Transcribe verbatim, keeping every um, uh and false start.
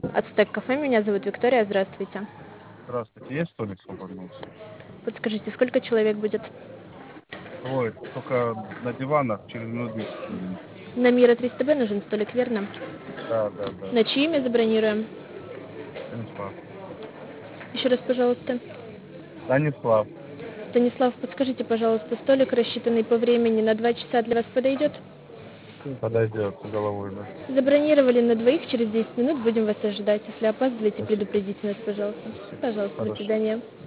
Ацтек кафе, меня зовут Виктория, здравствуйте. Здравствуйте, есть столик свободный? Подскажите, сколько человек будет? Ой, только на диванах через минут десять будем. На Мира триста Б нужен столик, верно? Да, да, да. На чье имя забронируем? Станислав. Еще раз, пожалуйста. Станислав. Станислав, подскажите, пожалуйста, столик, рассчитанный по времени на два часа, для вас подойдет? Подойдет с головой, да. Забронировали на двоих, через десять минут будем вас ожидать. Если опаздываете, Спасибо. предупредите нас, пожалуйста. Пожалуйста, до Хорошо. свидания.